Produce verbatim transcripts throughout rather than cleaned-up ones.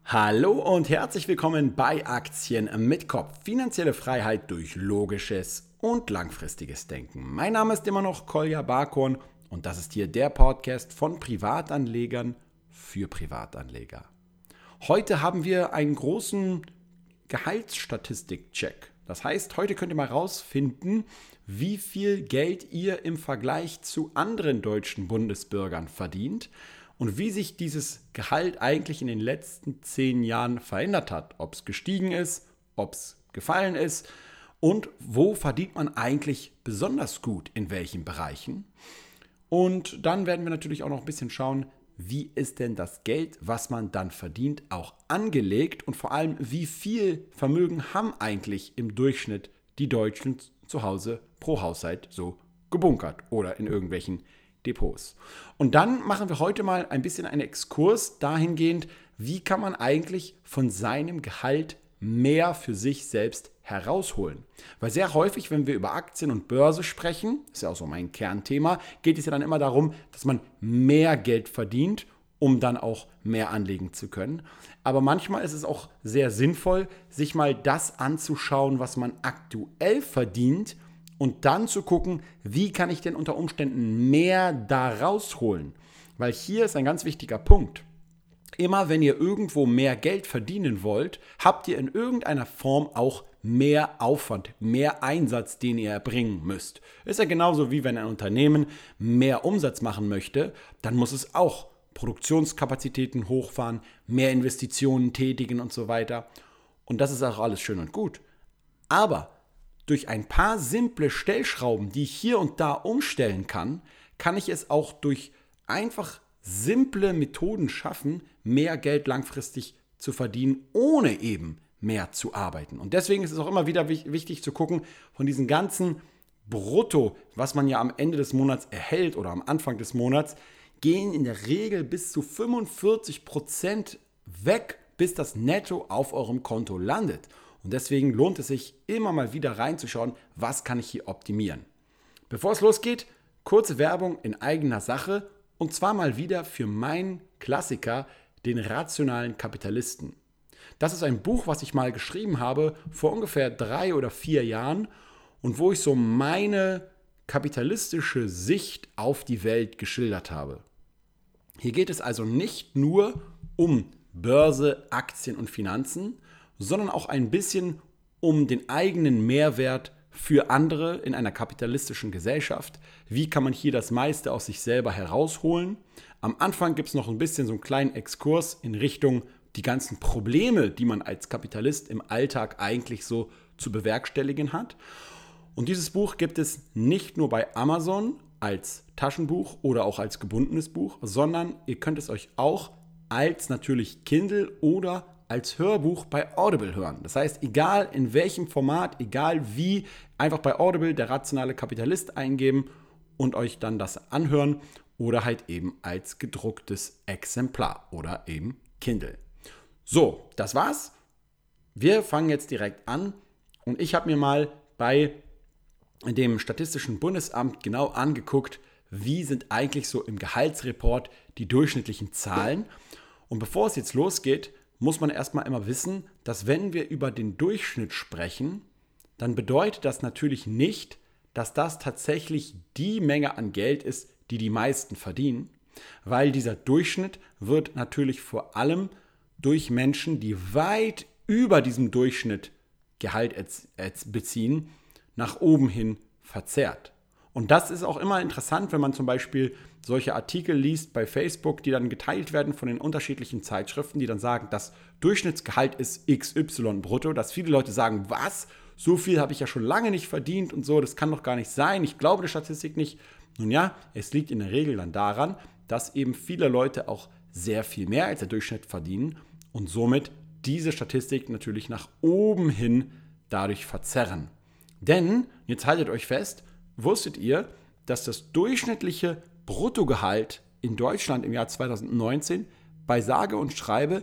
Hallo und herzlich willkommen bei Aktien mit Kopf. Finanzielle Freiheit durch logisches und langfristiges Denken. Mein Name ist immer noch Kolja Barkhorn und das ist hier der Podcast von Privatanlegern für Privatanleger. Heute haben wir einen großen Gehaltsstatistik-Check. Das heißt, heute könnt ihr mal rausfinden, wie viel Geld ihr im Vergleich zu anderen deutschen Bundesbürgern verdient und wie sich dieses Gehalt eigentlich in den letzten zehn Jahren verändert hat. Ob es gestiegen ist, ob es gefallen ist und wo verdient man eigentlich besonders gut, in welchen Bereichen. Und dann werden wir natürlich auch noch ein bisschen schauen, wie ist denn das Geld, was man dann verdient, auch angelegt und vor allem, wie viel Vermögen haben eigentlich im Durchschnitt die Deutschen zu Hause pro Haushalt so gebunkert oder in irgendwelchen Depots. Und dann machen wir heute mal ein bisschen einen Exkurs dahingehend, wie kann man eigentlich von seinem Gehalt mehr für sich selbst herausholen. Weil sehr häufig, wenn wir über Aktien und Börse sprechen, ist ja auch so mein Kernthema, geht es ja dann immer darum, dass man mehr Geld verdient, um dann auch mehr anlegen zu können. Aber manchmal ist es auch sehr sinnvoll, sich mal das anzuschauen, was man aktuell verdient, und dann zu gucken, wie kann ich denn unter Umständen mehr da rausholen? Weil hier ist ein ganz wichtiger Punkt. Immer wenn ihr irgendwo mehr Geld verdienen wollt, habt ihr in irgendeiner Form auch mehr Aufwand, mehr Einsatz, den ihr erbringen müsst. Ist ja genauso wie wenn ein Unternehmen mehr Umsatz machen möchte, dann muss es auch Produktionskapazitäten hochfahren, mehr Investitionen tätigen und so weiter. Und das ist auch alles schön und gut. Aber durch ein paar simple Stellschrauben, die ich hier und da umstellen kann, kann ich es auch durch einfach simple Methoden schaffen, mehr Geld langfristig zu verdienen, ohne eben mehr zu arbeiten. Und deswegen ist es auch immer wieder wichtig zu gucken, von diesen ganzen Brutto, was man ja am Ende des Monats erhält oder am Anfang des Monats, gehen in der Regel bis zu fünfundvierzig Prozent weg, bis das Netto auf eurem Konto landet. Und deswegen lohnt es sich, immer mal wieder reinzuschauen, was kann ich hier optimieren. Bevor es losgeht, kurze Werbung in eigener Sache und zwar mal wieder für meinen Klassiker, den rationalen Kapitalisten. Das ist ein Buch, was ich mal geschrieben habe vor ungefähr drei oder vier Jahren und wo ich so meine kapitalistische Sicht auf die Welt geschildert habe. Hier geht es also nicht nur um Börse, Aktien und Finanzen, sondern auch ein bisschen um den eigenen Mehrwert für andere in einer kapitalistischen Gesellschaft. Wie kann man hier das meiste aus sich selber herausholen? Am Anfang gibt es noch ein bisschen so einen kleinen Exkurs in Richtung die ganzen Probleme, die man als Kapitalist im Alltag eigentlich so zu bewerkstelligen hat. Und dieses Buch gibt es nicht nur bei Amazon als Taschenbuch oder auch als gebundenes Buch, sondern ihr könnt es euch auch als natürlich Kindle oder als Hörbuch bei Audible hören. Das heißt, egal in welchem Format, egal wie, einfach bei Audible der rationale Kapitalist eingeben und euch dann das anhören oder halt eben als gedrucktes Exemplar oder eben Kindle. So, das war's. Wir fangen jetzt direkt an und ich habe mir mal bei dem Statistischen Bundesamt genau angeguckt, wie sind eigentlich so im Gehaltsreport die durchschnittlichen Zahlen. Und bevor es jetzt losgeht, muss man erstmal immer wissen, dass wenn wir über den Durchschnitt sprechen, dann bedeutet das natürlich nicht, dass das tatsächlich die Menge an Geld ist, die die meisten verdienen, weil dieser Durchschnitt wird natürlich vor allem durch Menschen, die weit über diesem Durchschnitt Gehalt beziehen, nach oben hin verzerrt. Und das ist auch immer interessant, wenn man zum Beispiel solche Artikel liest bei Facebook, die dann geteilt werden von den unterschiedlichen Zeitschriften, die dann sagen, das Durchschnittsgehalt ist X Y brutto, dass viele Leute sagen, was, so viel habe ich ja schon lange nicht verdient und so, das kann doch gar nicht sein, ich glaube der Statistik nicht. Nun ja, es liegt in der Regel dann daran, dass eben viele Leute auch sehr viel mehr als der Durchschnitt verdienen und somit diese Statistik natürlich nach oben hin dadurch verzerren. Denn, jetzt haltet euch fest, wusstet ihr, dass das durchschnittliche Bruttogehalt in Deutschland im Jahr zweitausendneunzehn bei sage und schreibe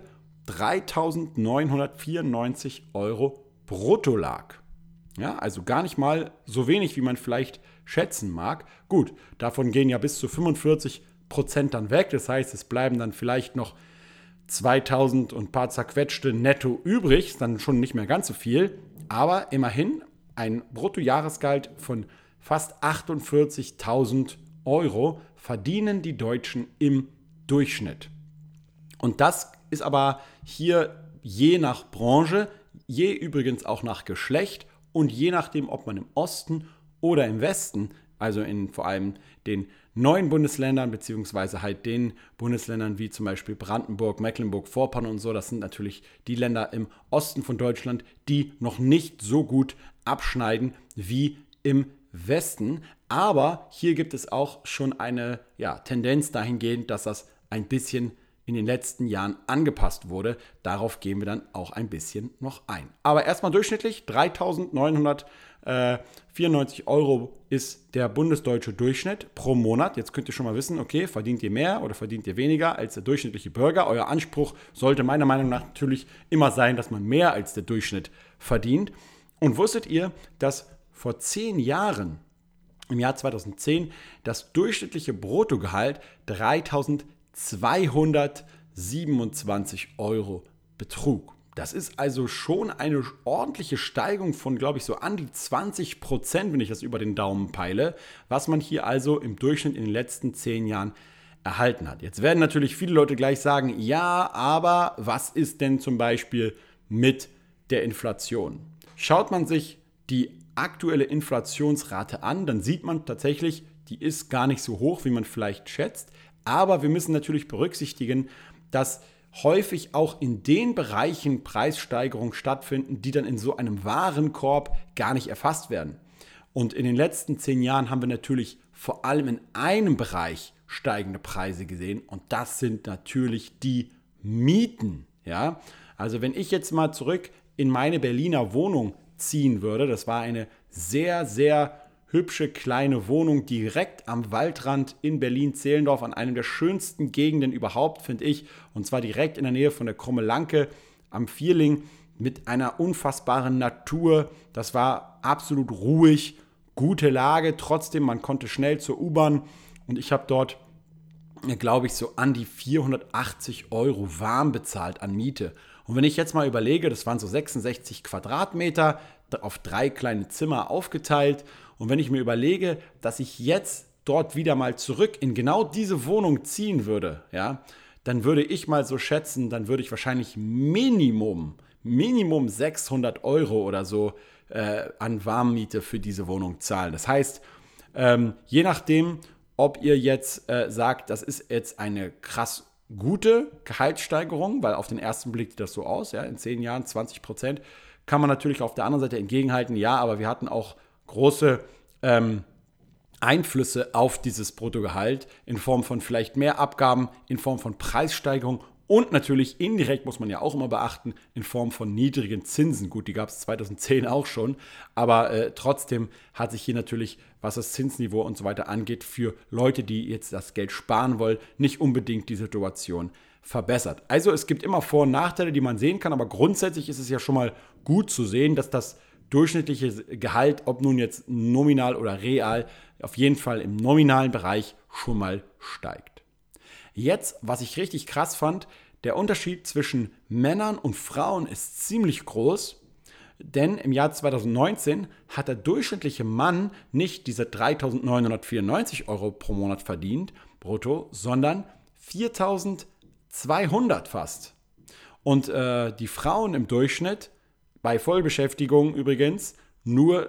dreitausendneunhundertvierundneunzig Euro brutto lag? Ja, also gar nicht mal so wenig, wie man vielleicht schätzen mag. Gut, davon gehen ja bis zu fünfundvierzig Prozent dann weg. Das heißt, es bleiben dann vielleicht noch zweitausend und ein paar zerquetschte netto übrig, ist dann schon nicht mehr ganz so viel, aber immerhin ein Bruttojahresgehalt von fast achtundvierzigtausend Euro verdienen die Deutschen im Durchschnitt. Und das ist aber hier je nach Branche, je übrigens auch nach Geschlecht und je nachdem, ob man im Osten oder im Westen, also in vor allem den neuen Bundesländern, beziehungsweise halt den Bundesländern wie zum Beispiel Brandenburg, Mecklenburg-Vorpommern und so, das sind natürlich die Länder im Osten von Deutschland, die noch nicht so gut abschneiden wie im Westen. Aber hier gibt es auch schon eine ja, Tendenz dahingehend, dass das ein bisschen in den letzten Jahren angepasst wurde. Darauf gehen wir dann auch ein bisschen noch ein. Aber erstmal durchschnittlich dreitausendneunhundertvierundneunzig Euro ist der bundesdeutsche Durchschnitt pro Monat. Jetzt könnt ihr schon mal wissen, okay, verdient ihr mehr oder verdient ihr weniger als der durchschnittliche Bürger? Euer Anspruch sollte meiner Meinung nach natürlich immer sein, dass man mehr als der Durchschnitt verdient. Und wusstet ihr, dass vor zehn Jahren, im Jahr zweitausendzehn, das durchschnittliche Bruttogehalt dreitausendzweihundertsiebenundzwanzig Euro betrug? Das ist also schon eine ordentliche Steigerung von, glaube ich, so an die zwanzig Prozent, wenn ich das über den Daumen peile, was man hier also im Durchschnitt in den letzten zehn Jahren erhalten hat. Jetzt werden natürlich viele Leute gleich sagen, ja, aber was ist denn zum Beispiel mit der Inflation? Schaut man sich die aktuelle Inflationsrate an, dann sieht man tatsächlich, die ist gar nicht so hoch, wie man vielleicht schätzt. Aber wir müssen natürlich berücksichtigen, dass häufig auch in den Bereichen Preissteigerungen stattfinden, die dann in so einem Warenkorb gar nicht erfasst werden. Und in den letzten zehn Jahren haben wir natürlich vor allem in einem Bereich steigende Preise gesehen und das sind natürlich die Mieten. Ja? Also wenn ich jetzt mal zurück in meine Berliner Wohnung ziehen würde, das war eine sehr, sehr hübsche kleine Wohnung direkt am Waldrand in Berlin-Zehlendorf, an einem der schönsten Gegenden überhaupt, finde ich. Und zwar direkt in der Nähe von der Krumme-Lanke am Vierling mit einer unfassbaren Natur. Das war absolut ruhig, gute Lage. Trotzdem, man konnte schnell zur U-Bahn. Und ich habe dort, glaube ich, so an die vierhundertachtzig Euro warm bezahlt an Miete. Und wenn ich jetzt mal überlege, das waren so sechsundsechzig Quadratmeter auf drei kleine Zimmer aufgeteilt. Und wenn ich mir überlege, dass ich jetzt dort wieder mal zurück in genau diese Wohnung ziehen würde, ja, dann würde ich mal so schätzen, dann würde ich wahrscheinlich Minimum, Minimum sechshundert Euro oder so äh, an Warmmiete für diese Wohnung zahlen. Das heißt, ähm, je nachdem, ob ihr jetzt äh, sagt, das ist jetzt eine krass gute Gehaltssteigerung, weil auf den ersten Blick sieht das so aus, ja, in zehn Jahren zwanzig Prozent, kann man natürlich auf der anderen Seite entgegenhalten, ja, aber wir hatten auch große ähm, Einflüsse auf dieses Bruttogehalt in Form von vielleicht mehr Abgaben, in Form von Preissteigerung und natürlich indirekt, muss man ja auch immer beachten, in Form von niedrigen Zinsen. Gut, die gab es zweitausendzehn auch schon, aber äh, trotzdem hat sich hier natürlich, was das Zinsniveau und so weiter angeht, für Leute, die jetzt das Geld sparen wollen, nicht unbedingt die Situation verbessert. Also es gibt immer Vor- und Nachteile, die man sehen kann, aber grundsätzlich ist es ja schon mal gut zu sehen, dass das durchschnittliche Gehalt, ob nun jetzt nominal oder real, auf jeden Fall im nominalen Bereich schon mal steigt. Jetzt, was ich richtig krass fand, der Unterschied zwischen Männern und Frauen ist ziemlich groß, denn im Jahr zweitausendneunzehn hat der durchschnittliche Mann nicht diese dreitausendneunhundertvierundneunzig Euro pro Monat verdient, brutto, sondern viertausendzweihundert fast. Und äh, die Frauen im Durchschnitt, bei Vollbeschäftigung übrigens, nur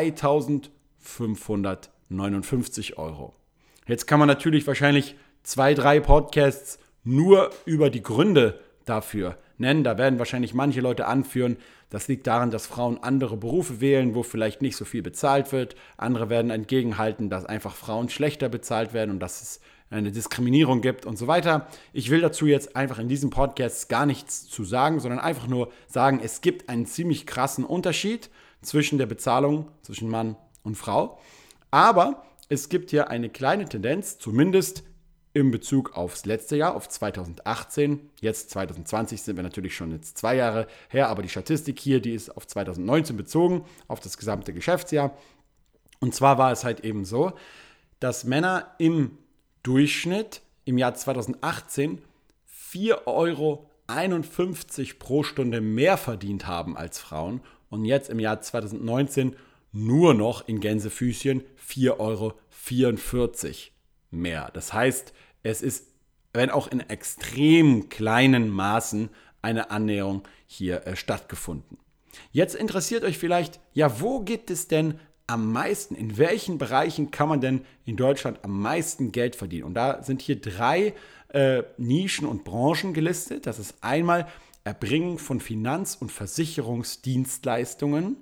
dreitausendfünfhundertneunundfünfzig Euro. Jetzt kann man natürlich wahrscheinlich zwei, drei Podcasts nur über die Gründe dafür nennen. Da werden wahrscheinlich manche Leute anführen, das liegt daran, dass Frauen andere Berufe wählen, wo vielleicht nicht so viel bezahlt wird. Andere werden entgegenhalten, dass einfach Frauen schlechter bezahlt werden und dass es eine Diskriminierung gibt und so weiter. Ich will dazu jetzt einfach in diesem Podcast gar nichts zu sagen, sondern einfach nur sagen, es gibt einen ziemlich krassen Unterschied zwischen der Bezahlung zwischen Mann und Frau. Aber es gibt hier eine kleine Tendenz, zumindest in Bezug aufs letzte Jahr, auf zweitausendachtzehn. Jetzt zweitausendzwanzig sind wir natürlich schon jetzt zwei Jahre her, aber die Statistik hier, die ist auf zweitausendneunzehn bezogen, auf das gesamte Geschäftsjahr. Und zwar war es halt eben so, dass Männer im Durchschnitt im Jahr zweitausendachtzehn vier Euro einundfünfzig pro Stunde mehr verdient haben als Frauen und jetzt im Jahr zweitausendneunzehn nur noch in Gänsefüßchen vier Euro vierundvierzig mehr. Das heißt, es ist, wenn auch in extrem kleinen Maßen, eine Annäherung hier äh, stattgefunden. Jetzt interessiert euch vielleicht, ja, wo gibt es denn am meisten, in welchen Bereichen kann man denn in Deutschland am meisten Geld verdienen? Und da sind hier drei äh, Nischen und Branchen gelistet. Das ist einmal Erbringen von Finanz- und Versicherungsdienstleistungen,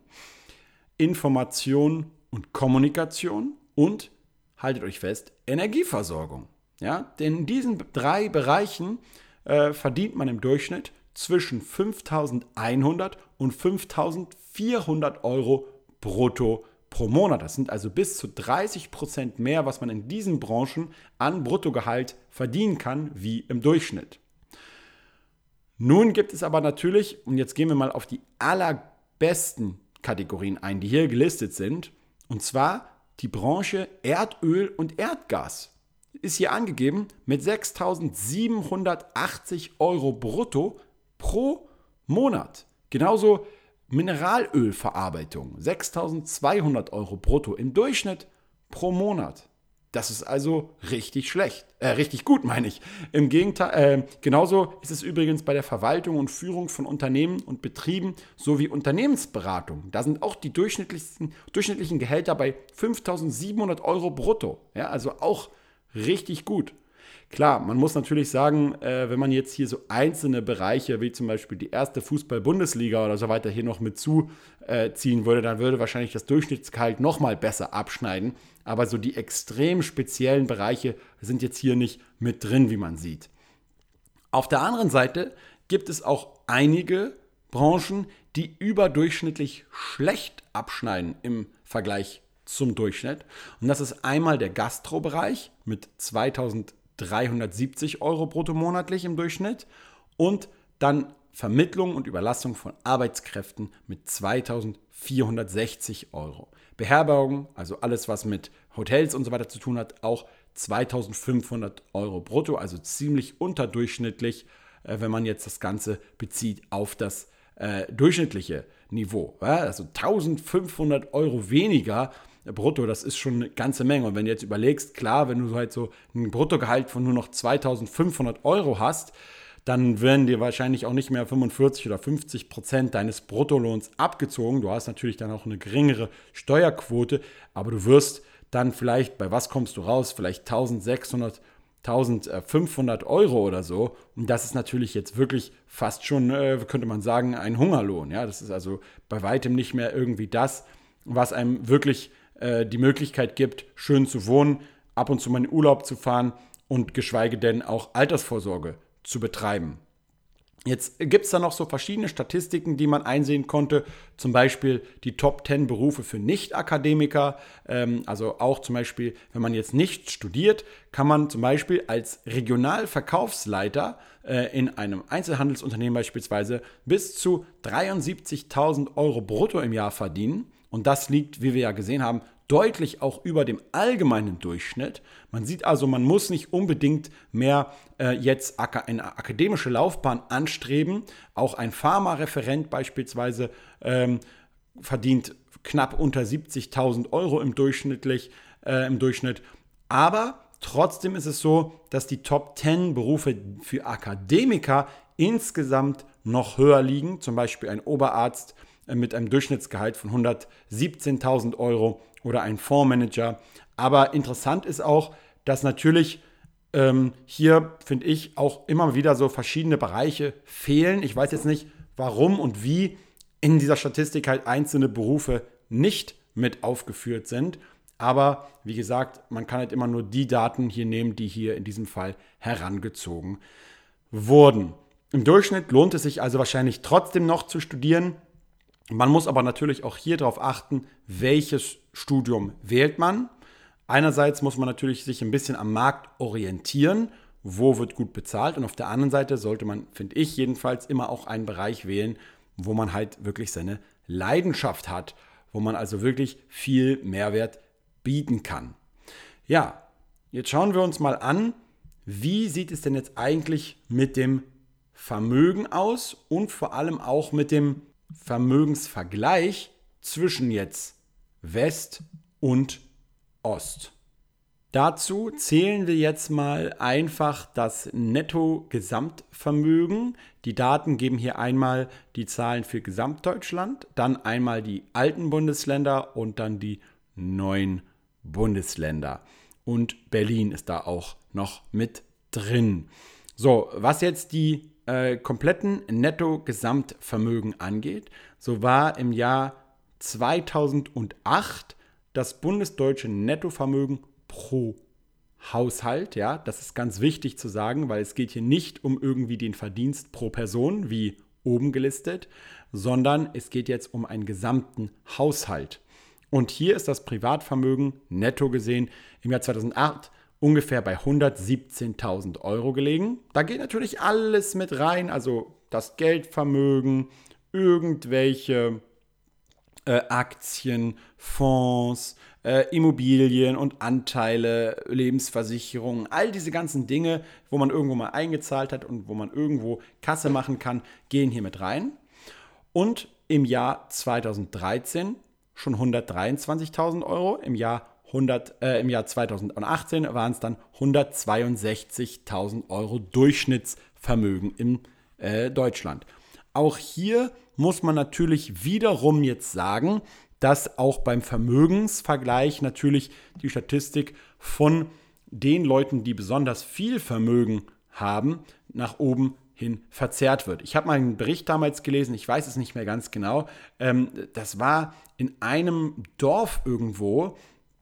Information und Kommunikation und, haltet euch fest, Energieversorgung. Ja, denn in diesen drei Bereichen äh, verdient man im Durchschnitt zwischen fünftausendeinhundert und fünftausendvierhundert Euro brutto pro Monat. Das sind also bis zu dreißig Prozent mehr, was man in diesen Branchen an Bruttogehalt verdienen kann, wie im Durchschnitt. Nun gibt es aber natürlich, und jetzt gehen wir mal auf die allerbesten Kategorien ein, die hier gelistet sind, und zwar die Branche Erdöl und Erdgas. Ist hier angegeben mit sechstausendsiebenhundertachtzig Euro brutto pro Monat. Genauso Mineralölverarbeitung, sechstausendzweihundert Euro brutto im Durchschnitt pro Monat. Das ist also richtig schlecht, äh, richtig gut meine ich. Im Gegenteil, äh, genauso ist es übrigens bei der Verwaltung und Führung von Unternehmen und Betrieben sowie Unternehmensberatung. Da sind auch die durchschnittlichen, durchschnittlichen Gehälter bei fünftausendsiebenhundert Euro brutto. Ja, also auch richtig gut. Klar, man muss natürlich sagen, äh, wenn man jetzt hier so einzelne Bereiche, wie zum Beispiel die erste Fußball-Bundesliga oder so weiter, hier noch mit zuziehen würde, dann würde wahrscheinlich das Durchschnittsgehalt nochmal besser abschneiden. Aber so die extrem speziellen Bereiche sind jetzt hier nicht mit drin, wie man sieht. Auf der anderen Seite gibt es auch einige Branchen, die überdurchschnittlich schlecht abschneiden im Vergleich zum Durchschnitt. Und das ist einmal der Gastrobereich mit zweitausenddreihundertsiebzig Euro brutto monatlich im Durchschnitt und dann Vermittlung und Überlassung von Arbeitskräften mit zweitausendvierhundertsechzig Euro. Beherbergung, also alles, was mit Hotels und so weiter zu tun hat, auch zweitausendfünfhundert Euro brutto, also ziemlich unterdurchschnittlich, äh, wenn man jetzt das Ganze bezieht auf das äh, durchschnittliche Niveau. Ja? Also eintausendfünfhundert Euro weniger brutto, das ist schon eine ganze Menge. Und wenn du jetzt überlegst, klar, wenn du halt so ein Bruttogehalt von nur noch zweitausendfünfhundert Euro hast, dann werden dir wahrscheinlich auch nicht mehr fünfundvierzig oder fünfzig Prozent deines Bruttolohns abgezogen. Du hast natürlich dann auch eine geringere Steuerquote, aber du wirst dann vielleicht, bei was kommst du raus? Vielleicht eintausendsechshundert, eintausendfünfhundert Euro oder so. Und das ist natürlich jetzt wirklich fast schon, äh, könnte man sagen, ein Hungerlohn. Ja, das ist also bei weitem nicht mehr irgendwie das, was einem wirklich äh, die Möglichkeit gibt, schön zu wohnen, ab und zu mal in Urlaub zu fahren und geschweige denn auch Altersvorsorge zu betreiben. Jetzt gibt es da noch so verschiedene Statistiken, die man einsehen konnte, zum Beispiel die Top zehn Berufe für Nicht-Akademiker, ähm, also auch zum Beispiel, wenn man jetzt nicht studiert, kann man zum Beispiel als Regionalverkaufsleiter äh, in einem Einzelhandelsunternehmen beispielsweise bis zu dreiundsiebzigtausend Euro brutto im Jahr verdienen und das liegt, wie wir ja gesehen haben, deutlich auch über dem allgemeinen Durchschnitt. Man sieht also, man muss nicht unbedingt mehr äh, jetzt eine akademische Laufbahn anstreben. Auch ein Pharmareferent beispielsweise ähm, verdient knapp unter siebzigtausend Euro im, durchschnittlich, äh, im Durchschnitt. Aber trotzdem ist es so, dass die Top zehn Berufe für Akademiker insgesamt noch höher liegen. Zum Beispiel ein Oberarzt äh, mit einem Durchschnittsgehalt von hundertsiebzehntausend Euro oder ein Fondsmanager. Aber interessant ist auch, dass natürlich ähm, hier, finde ich, auch immer wieder so verschiedene Bereiche fehlen. Ich weiß jetzt nicht, warum und wie in dieser Statistik halt einzelne Berufe nicht mit aufgeführt sind. Aber wie gesagt, man kann halt immer nur die Daten hier nehmen, die hier in diesem Fall herangezogen wurden. Im Durchschnitt lohnt es sich also wahrscheinlich trotzdem noch zu studieren. Man muss aber natürlich auch hier darauf achten, welches Studium wählt man. Einerseits muss man natürlich sich ein bisschen am Markt orientieren, wo wird gut bezahlt. Und auf der anderen Seite sollte man, finde ich jedenfalls, immer auch einen Bereich wählen, wo man halt wirklich seine Leidenschaft hat, wo man also wirklich viel Mehrwert bieten kann. Ja, jetzt schauen wir uns mal an, wie sieht es denn jetzt eigentlich mit dem Vermögen aus und vor allem auch mit dem Vermögensvergleich zwischen jetzt West und Ost. Dazu zählen wir jetzt mal einfach das Netto-Gesamtvermögen. Die Daten geben hier einmal die Zahlen für Gesamtdeutschland, dann einmal die alten Bundesländer und dann die neuen Bundesländer. Und Berlin ist da auch noch mit drin. So, was jetzt die äh, kompletten Netto-Gesamtvermögen angeht, so war im Jahr zweitausendacht das bundesdeutsche Nettovermögen pro Haushalt, ja, das ist ganz wichtig zu sagen, weil es geht hier nicht um irgendwie den Verdienst pro Person, wie oben gelistet, sondern es geht jetzt um einen gesamten Haushalt. Und hier ist das Privatvermögen netto gesehen im Jahr zweitausendacht ungefähr bei hundertsiebzehntausend Euro gelegen. Da geht natürlich alles mit rein, also das Geldvermögen, irgendwelche äh, Aktien, Fonds, äh, Immobilien und Anteile, Lebensversicherungen, all diese ganzen Dinge, wo man irgendwo mal eingezahlt hat und wo man irgendwo Kasse machen kann, gehen hier mit rein. Und im Jahr zweitausenddreizehn schon hundertdreiundzwanzigtausend Euro, im Jahr, hundert, äh, im Jahr zweitausendachtzehn waren es dann hundertzweiundsechzigtausend Euro Durchschnittsvermögen in äh, Deutschland. Auch hier muss man natürlich wiederum jetzt sagen, dass auch beim Vermögensvergleich natürlich die Statistik von den Leuten, die besonders viel Vermögen haben, nach oben hin verzerrt wird. Ich habe mal einen Bericht damals gelesen, ich weiß es nicht mehr ganz genau, ähm, das war in einem Dorf irgendwo,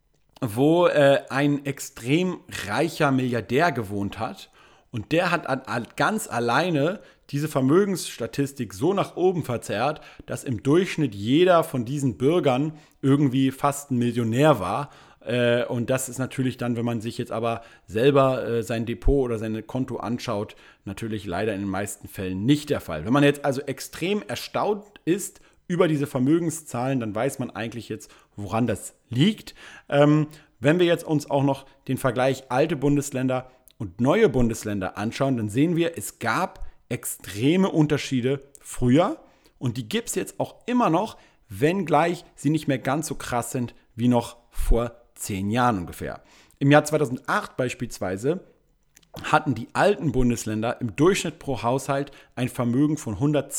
wo äh, ein extrem reicher Milliardär gewohnt hat und der hat an, an, ganz alleine diese Vermögensstatistik so nach oben verzerrt, dass im Durchschnitt jeder von diesen Bürgern irgendwie fast ein Millionär war. Äh, und das ist natürlich dann, wenn man sich jetzt aber selber äh, sein Depot oder sein Konto anschaut, natürlich leider in den meisten Fällen nicht der Fall. Wenn man jetzt also extrem erstaunt ist über diese Vermögenszahlen, dann weiß man eigentlich jetzt, woran das liegt. Ähm, wenn wir jetzt uns auch noch den Vergleich alte Bundesländer und neue Bundesländer anschauen, dann sehen wir, es gab extreme Unterschiede früher und die gibt es jetzt auch immer noch, wenngleich sie nicht mehr ganz so krass sind wie noch vor zehn Jahren ungefähr. Im Jahr zweitausendacht beispielsweise hatten die alten Bundesländer im Durchschnitt pro Haushalt ein Vermögen von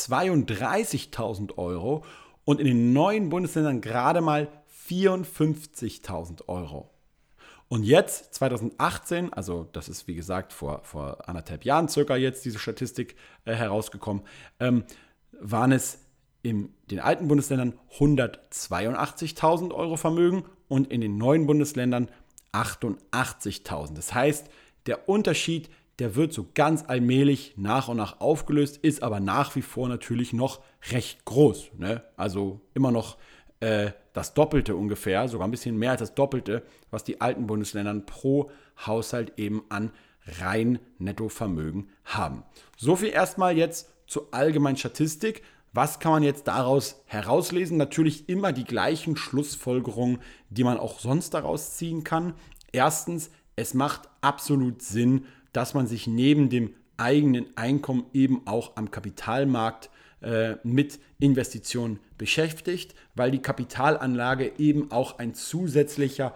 hundertzweiunddreißigtausend Euro und in den neuen Bundesländern gerade mal vierundfünfzigtausend Euro. Und jetzt, zweitausendachtzehn, also das ist wie gesagt vor, vor anderthalb Jahren circa jetzt diese Statistik äh, herausgekommen, ähm, waren es in den alten Bundesländern hundertzweiundachtzigtausend Euro Vermögen und in den neuen Bundesländern achtundachtzigtausend. Das heißt, der Unterschied, der wird so ganz allmählich nach und nach aufgelöst, ist aber nach wie vor natürlich noch recht groß. Ne? Also immer noch äh, das Doppelte ungefähr, sogar ein bisschen mehr als das Doppelte, was die alten Bundesländer pro Haushalt eben an rein Nettovermögen haben. So viel erstmal jetzt zur allgemeinen Statistik. Was kann man jetzt daraus herauslesen? Natürlich immer die gleichen Schlussfolgerungen, die man auch sonst daraus ziehen kann. Erstens, es macht absolut Sinn, dass man sich neben dem eigenen Einkommen eben auch am Kapitalmarkt äh, mit Investitionen beschäftigt, weil die Kapitalanlage eben auch ein zusätzlicher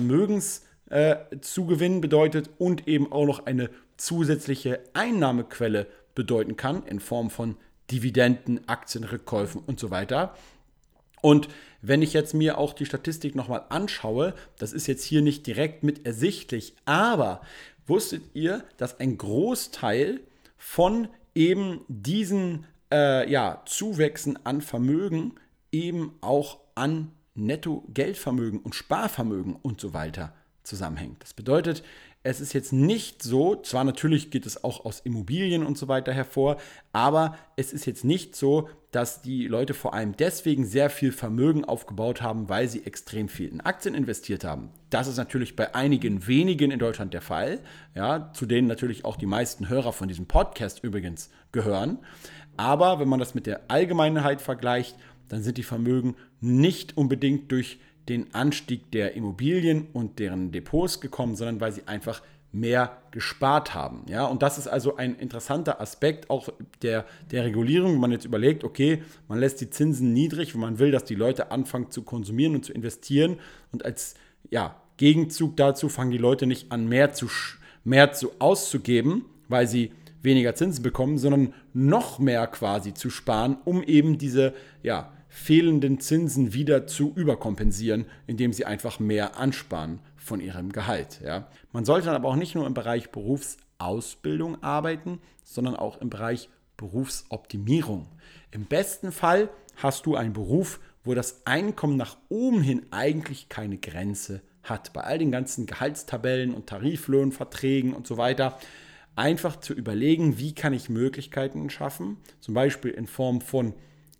Vermögenszugewinn äh, bedeutet und eben auch noch eine zusätzliche Einnahmequelle bedeuten kann in Form von Dividenden, Aktienrückkäufen und so weiter. Und wenn ich jetzt mir auch die Statistik nochmal anschaue, das ist jetzt hier nicht direkt mit ersichtlich, aber wusstet ihr, dass ein Großteil von eben diesen äh, ja, Zuwächsen an Vermögen eben auch an Netto-Geldvermögen und Sparvermögen und so weiter zusammenhängt? Das bedeutet, es ist jetzt nicht so, zwar natürlich geht es auch aus Immobilien und so weiter hervor, aber es ist jetzt nicht so, dass die Leute vor allem deswegen sehr viel Vermögen aufgebaut haben, weil sie extrem viel in Aktien investiert haben. Das ist natürlich bei einigen wenigen in Deutschland der Fall, ja, zu denen natürlich auch die meisten Hörer von diesem Podcast übrigens gehören. Aber wenn man das mit der Allgemeinheit vergleicht, dann sind die Vermögen nicht unbedingt durch den Anstieg der Immobilien und deren Depots gekommen, sondern weil sie einfach mehr gespart haben. Ja, und das ist also ein interessanter Aspekt auch der, der Regulierung, wenn man jetzt überlegt, okay, man lässt die Zinsen niedrig, wenn man will, dass die Leute anfangen zu konsumieren und zu investieren, und als ja, Gegenzug dazu fangen die Leute nicht an, mehr zu, mehr zu auszugeben, weil sie weniger Zinsen bekommen, sondern noch mehr quasi zu sparen, um eben diese ja, fehlenden Zinsen wieder zu überkompensieren, indem sie einfach mehr ansparen von ihrem Gehalt. Ja. Man sollte dann aber auch nicht nur im Bereich Berufsausbildung arbeiten, sondern auch im Bereich Berufsoptimierung. Im besten Fall hast du einen Beruf, wo das Einkommen nach oben hin eigentlich keine Grenze hat. Bei all den ganzen Gehaltstabellen und Tariflohnverträgen und so weiter, einfach zu überlegen, wie kann ich Möglichkeiten schaffen, zum Beispiel in Form von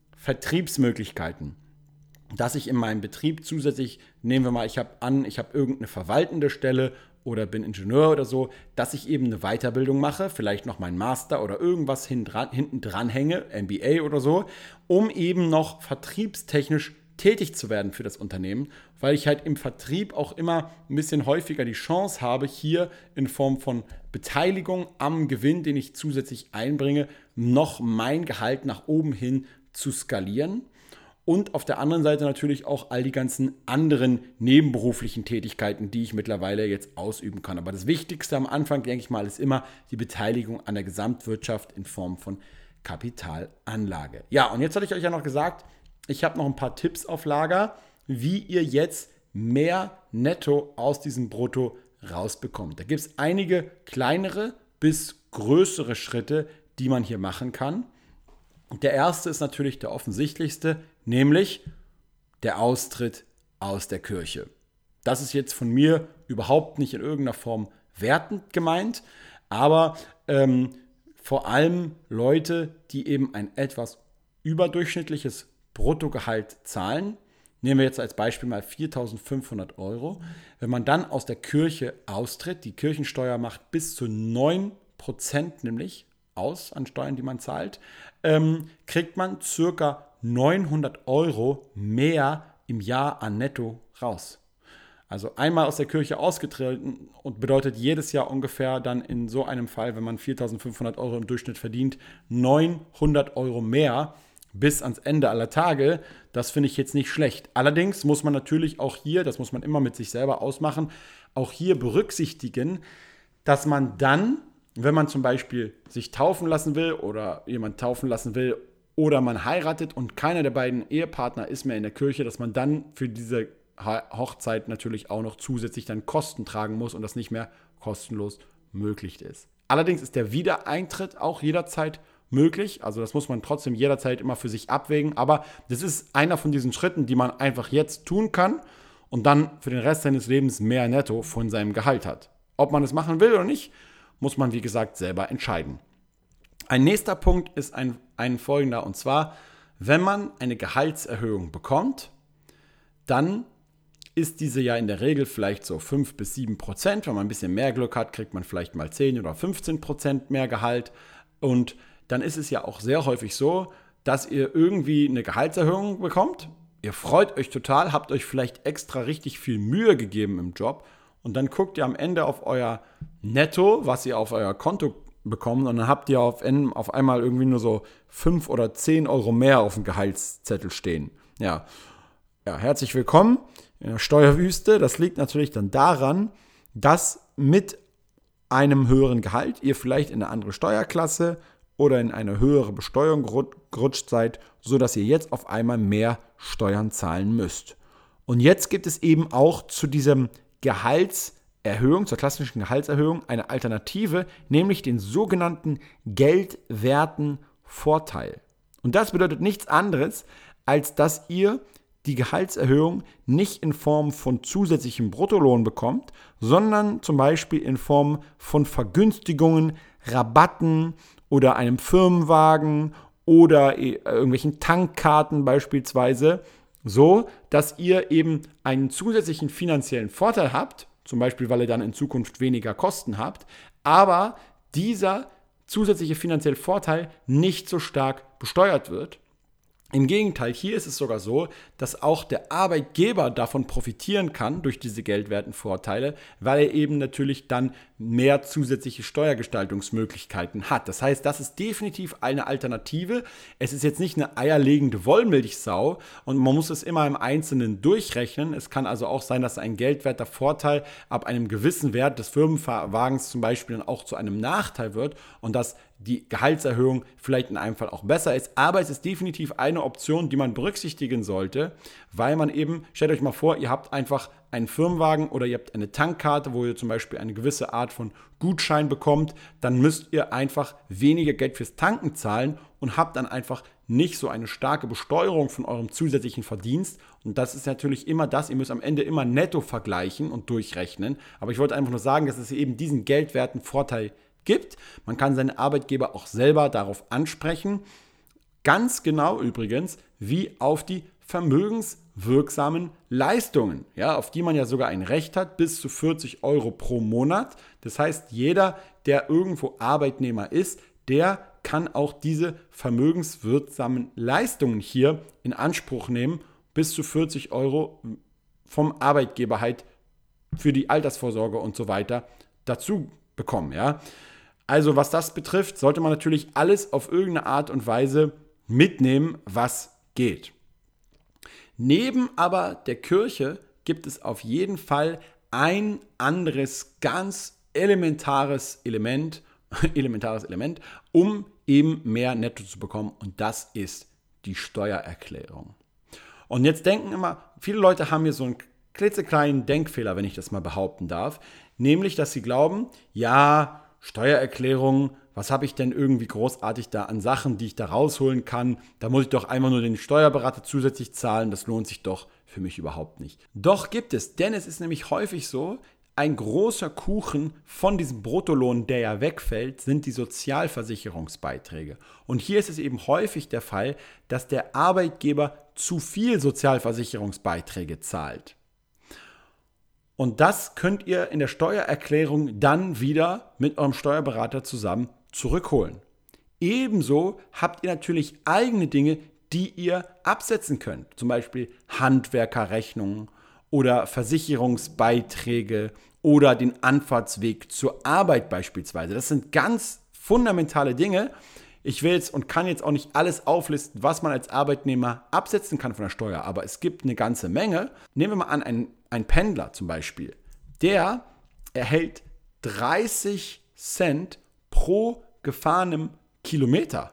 Vertriebsmöglichkeiten, dass ich in meinem Betrieb zusätzlich, nehmen wir mal, ich habe an, ich habe irgendeine verwaltende Stelle oder bin Ingenieur oder so, dass ich eben eine Weiterbildung mache, vielleicht noch meinen Master oder irgendwas hinten dran hänge, M B A oder so, um eben noch vertriebstechnisch tätig zu werden für das Unternehmen, weil ich halt im Vertrieb auch immer ein bisschen häufiger die Chance habe, hier in Form von Beteiligung am Gewinn, den ich zusätzlich einbringe, noch mein Gehalt nach oben hin zu skalieren. Und auf der anderen Seite natürlich auch all die ganzen anderen nebenberuflichen Tätigkeiten, die ich mittlerweile jetzt ausüben kann. Aber das Wichtigste am Anfang, denke ich mal, ist immer die Beteiligung an der Gesamtwirtschaft in Form von Kapitalanlage. Ja, und jetzt hatte ich euch ja noch gesagt, ich habe noch ein paar Tipps auf Lager, wie ihr jetzt mehr Netto aus diesem Brutto rausbekommt. Da gibt es einige kleinere bis größere Schritte, die man hier machen kann. Der erste ist natürlich der offensichtlichste, nämlich der Austritt aus der Kirche. Das ist jetzt von mir überhaupt nicht in irgendeiner Form wertend gemeint, aber ähm, vor allem Leute, die eben ein etwas überdurchschnittliches Bruttogehalt zahlen, nehmen wir jetzt als Beispiel mal viertausendfünfhundert Euro. Wenn man dann aus der Kirche austritt, die Kirchensteuer macht bis zu neun Prozent nämlich aus an Steuern, die man zahlt, ähm, kriegt man ca. neunhundert Euro mehr im Jahr an Netto raus. Also einmal aus der Kirche ausgetreten und bedeutet jedes Jahr ungefähr dann in so einem Fall, wenn man viertausendfünfhundert Euro im Durchschnitt verdient, neunhundert Euro mehr bis ans Ende aller Tage. Das finde ich jetzt nicht schlecht. Allerdings muss man natürlich auch hier, das muss man immer mit sich selber ausmachen, auch hier berücksichtigen, dass man dann, wenn man zum Beispiel sich taufen lassen will oder jemand taufen lassen will oder man heiratet und keiner der beiden Ehepartner ist mehr in der Kirche, dass man dann für diese Hochzeit natürlich auch noch zusätzlich dann Kosten tragen muss und das nicht mehr kostenlos möglich ist. Allerdings ist der Wiedereintritt auch jederzeit möglich, also das muss man trotzdem jederzeit immer für sich abwägen, aber das ist einer von diesen Schritten, die man einfach jetzt tun kann und dann für den Rest seines Lebens mehr Netto von seinem Gehalt hat. Ob man es machen will oder nicht, muss man wie gesagt selber entscheiden. Ein nächster Punkt ist ein, ein folgender, und zwar, wenn man eine Gehaltserhöhung bekommt, dann ist diese ja in der Regel vielleicht so fünf bis sieben Prozent. Wenn man ein bisschen mehr Glück hat, kriegt man vielleicht mal zehn oder fünfzehn Prozent mehr Gehalt. Und dann ist es ja auch sehr häufig so, dass ihr irgendwie eine Gehaltserhöhung bekommt. Ihr freut euch total, habt euch vielleicht extra richtig viel Mühe gegeben im Job. Und dann guckt ihr am Ende auf euer Netto, was ihr auf euer Konto bekommt. Und dann habt ihr auf, auf einmal irgendwie nur so fünf oder zehn Euro mehr auf dem Gehaltszettel stehen. Ja, ja, herzlich willkommen in der Steuerwüste. Das liegt natürlich dann daran, dass mit einem höheren Gehalt ihr vielleicht in eine andere Steuerklasse oder in eine höhere Besteuerung gerutscht seid, sodass ihr jetzt auf einmal mehr Steuern zahlen müsst. Und jetzt gibt es eben auch zu diesem Gehaltserhöhung, zur klassischen Gehaltserhöhung, eine Alternative, nämlich den sogenannten geldwerten Vorteil. Und das bedeutet nichts anderes, als dass ihr die Gehaltserhöhung nicht in Form von zusätzlichem Bruttolohn bekommt, sondern zum Beispiel in Form von Vergünstigungen, Rabatten oder einem Firmenwagen oder irgendwelchen Tankkarten beispielsweise, so dass ihr eben einen zusätzlichen finanziellen Vorteil habt, zum Beispiel weil ihr dann in Zukunft weniger Kosten habt, aber dieser zusätzliche finanzielle Vorteil nicht so stark besteuert wird. Im Gegenteil, hier ist es sogar so, dass auch der Arbeitgeber davon profitieren kann durch diese geldwerten Vorteile, weil er eben natürlich dann mehr zusätzliche Steuergestaltungsmöglichkeiten hat. Das heißt, das ist definitiv eine Alternative. Es ist jetzt nicht eine eierlegende Wollmilchsau und man muss es immer im Einzelnen durchrechnen. Es kann also auch sein, dass ein geldwerter Vorteil ab einem gewissen Wert des Firmenwagens zum Beispiel dann auch zu einem Nachteil wird und dass die Gehaltserhöhung vielleicht in einem Fall auch besser ist. Aber es ist definitiv eine Option, die man berücksichtigen sollte, weil man eben, stellt euch mal vor, ihr habt einfach einen Firmenwagen oder ihr habt eine Tankkarte, wo ihr zum Beispiel eine gewisse Art von Gutschein bekommt, dann müsst ihr einfach weniger Geld fürs Tanken zahlen und habt dann einfach nicht so eine starke Besteuerung von eurem zusätzlichen Verdienst. Und das ist natürlich immer das, ihr müsst am Ende immer netto vergleichen und durchrechnen. Aber ich wollte einfach nur sagen, dass es eben diesen geldwerten Vorteil gibt. Man kann seinen Arbeitgeber auch selber darauf ansprechen. Ganz genau übrigens, wie auf die vermögenswirksamen Leistungen, ja, auf die man ja sogar ein Recht hat, bis zu vierzig Euro pro Monat. Das heißt, jeder, der irgendwo Arbeitnehmer ist, der kann auch diese vermögenswirksamen Leistungen hier in Anspruch nehmen, bis zu vierzig Euro vom Arbeitgeber halt für die Altersvorsorge und so weiter dazu bekommen, ja. Also was das betrifft, sollte man natürlich alles auf irgendeine Art und Weise mitnehmen, was geht. Neben aber der Kirche gibt es auf jeden Fall ein anderes ganz elementares Element, elementares Element, um eben mehr Netto zu bekommen, und das ist die Steuererklärung. Und jetzt denken immer, viele Leute haben hier so einen klitzekleinen Denkfehler, wenn ich das mal behaupten darf, nämlich, dass sie glauben, ja, Steuererklärung, was habe ich denn irgendwie großartig da an Sachen, die ich da rausholen kann? Da muss ich doch einfach nur den Steuerberater zusätzlich zahlen, das lohnt sich doch für mich überhaupt nicht. Doch gibt es, denn es ist nämlich häufig so, ein großer Kuchen von diesem Bruttolohn, der ja wegfällt, sind die Sozialversicherungsbeiträge. Und hier ist es eben häufig der Fall, dass der Arbeitgeber zu viel Sozialversicherungsbeiträge zahlt. Und das könnt ihr in der Steuererklärung dann wieder mit eurem Steuerberater zusammen zurückholen. Ebenso habt ihr natürlich eigene Dinge, die ihr absetzen könnt. Zum Beispiel Handwerkerrechnungen oder Versicherungsbeiträge oder den Anfahrtsweg zur Arbeit beispielsweise. Das sind ganz fundamentale Dinge. Ich will jetzt und kann jetzt auch nicht alles auflisten, was man als Arbeitnehmer absetzen kann von der Steuer, aber es gibt eine ganze Menge. Nehmen wir mal an, ein, ein Pendler zum Beispiel, der erhält dreißig Cent pro gefahrenem Kilometer.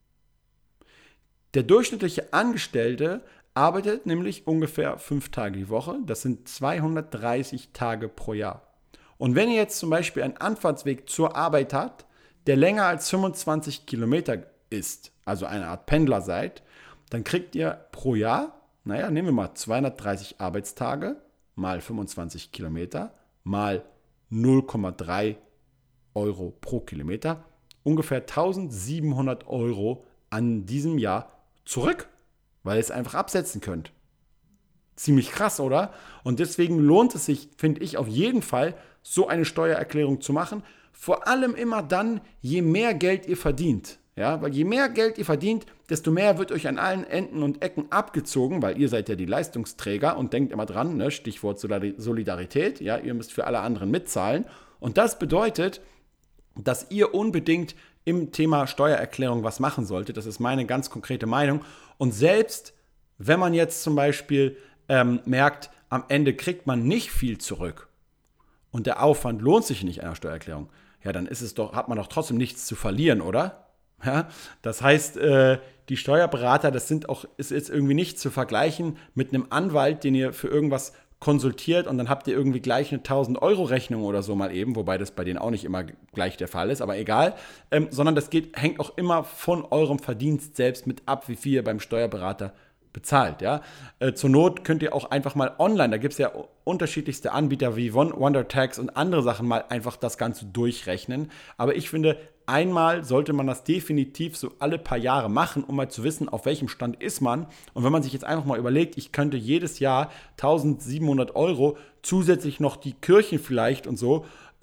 Der durchschnittliche Angestellte arbeitet nämlich ungefähr fünf Tage die Woche. Das sind zweihundertdreißig Tage pro Jahr. Und wenn ihr jetzt zum Beispiel einen Anfahrtsweg zur Arbeit habt, der länger als fünfundzwanzig Kilometer ist, also eine Art Pendler seid, dann kriegt ihr pro Jahr, naja, nehmen wir mal zweihundertdreißig Arbeitstage mal fünfundzwanzig Kilometer mal null Komma drei Euro pro Kilometer, ungefähr eintausendsiebenhundert Euro an diesem Jahr zurück, weil ihr es einfach absetzen könnt. Ziemlich krass, oder? Und deswegen lohnt es sich, finde ich, auf jeden Fall, so eine Steuererklärung zu machen. Vor allem immer dann, je mehr Geld ihr verdient. Ja, weil je mehr Geld ihr verdient, desto mehr wird euch an allen Enden und Ecken abgezogen, weil ihr seid ja die Leistungsträger und denkt immer dran, ne, Stichwort Solidarität, ja, ihr müsst für alle anderen mitzahlen. Und das bedeutet, dass ihr unbedingt im Thema Steuererklärung was machen solltet. Das ist meine ganz konkrete Meinung. Und selbst wenn man jetzt zum Beispiel ähm, merkt, am Ende kriegt man nicht viel zurück und der Aufwand lohnt sich nicht einer Steuererklärung, ja, dann ist es doch, hat man doch trotzdem nichts zu verlieren, oder? Ja, das heißt, äh, die Steuerberater, das sind auch, ist jetzt irgendwie nicht zu vergleichen mit einem Anwalt, den ihr für irgendwas konsultiert und dann habt ihr irgendwie gleich eine tausend-Euro-Rechnung oder so mal eben, wobei das bei denen auch nicht immer gleich der Fall ist, aber egal, ähm, sondern das geht, hängt auch immer von eurem Verdienst selbst mit ab, wie viel ihr beim Steuerberater bezahlt. Ja? Äh, zur Not könnt ihr auch einfach mal online, da gibt es ja unterschiedlichste Anbieter wie WonderTax und andere Sachen, mal einfach das Ganze durchrechnen, aber ich finde, einmal sollte man das definitiv so alle paar Jahre machen, um mal zu wissen, auf welchem Stand ist man. Und wenn man sich jetzt einfach mal überlegt, ich könnte jedes Jahr eintausendsiebenhundert Euro zusätzlich noch die Kirchen vielleicht und so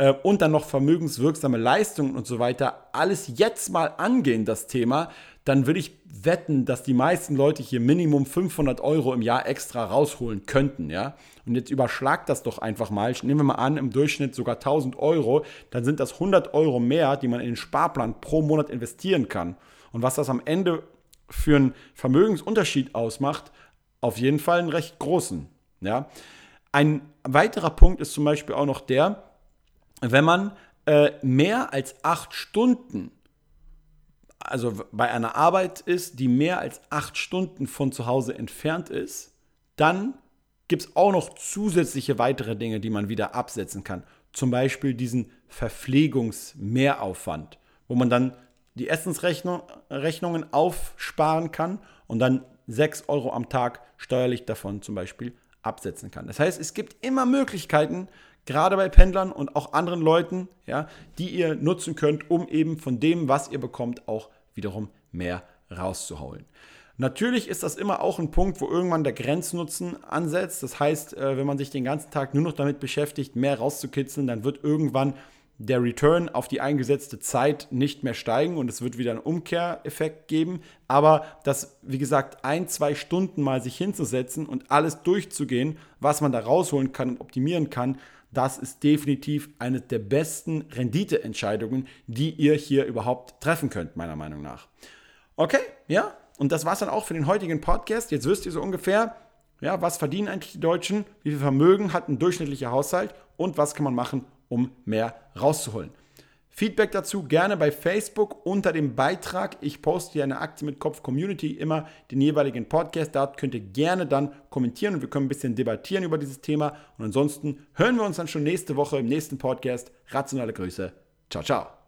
äh, und dann noch vermögenswirksame Leistungen und so weiter, alles jetzt mal angehen, das Thema, dann würde ich wetten, dass die meisten Leute hier Minimum fünfhundert Euro im Jahr extra rausholen könnten, ja. Und jetzt überschlagt das doch einfach mal. Nehmen wir mal an, im Durchschnitt sogar tausend Euro, dann sind das hundert Euro mehr, die man in den Sparplan pro Monat investieren kann. Und was das am Ende für einen Vermögensunterschied ausmacht, auf jeden Fall einen recht großen, ja. Ein weiterer Punkt ist zum Beispiel auch noch der, wenn man äh, mehr als acht Stunden also bei einer Arbeit ist, die mehr als acht Stunden von zu Hause entfernt ist, dann gibt es auch noch zusätzliche weitere Dinge, die man wieder absetzen kann. Zum Beispiel diesen Verpflegungsmehraufwand, wo man dann die Essensrechnungen aufsparen kann und dann sechs Euro am Tag steuerlich davon zum Beispiel absetzen kann. Das heißt, es gibt immer Möglichkeiten, gerade bei Pendlern und auch anderen Leuten, ja, die ihr nutzen könnt, um eben von dem, was ihr bekommt, auch wiederum mehr rauszuholen. Natürlich ist das immer auch ein Punkt, wo irgendwann der Grenznutzen ansetzt. Das heißt, wenn man sich den ganzen Tag nur noch damit beschäftigt, mehr rauszukitzeln, dann wird irgendwann der Return auf die eingesetzte Zeit nicht mehr steigen und es wird wieder einen Umkehreffekt geben. Aber das, wie gesagt, ein, zwei Stunden mal sich hinzusetzen und alles durchzugehen, was man da rausholen kann und optimieren kann, das ist definitiv eine der besten Renditeentscheidungen, die ihr hier überhaupt treffen könnt, meiner Meinung nach. Okay, ja, und das war es dann auch für den heutigen Podcast. Jetzt wisst ihr so ungefähr, ja, was verdienen eigentlich die Deutschen, wie viel Vermögen hat ein durchschnittlicher Haushalt und was kann man machen, um mehr rauszuholen. Feedback dazu gerne bei Facebook unter dem Beitrag. Ich poste hier eine Aktie mit Kopf Community immer den jeweiligen Podcast. Dort könnt ihr gerne dann kommentieren und wir können ein bisschen debattieren über dieses Thema. Und ansonsten hören wir uns dann schon nächste Woche im nächsten Podcast. Rationale Grüße. Ciao, ciao.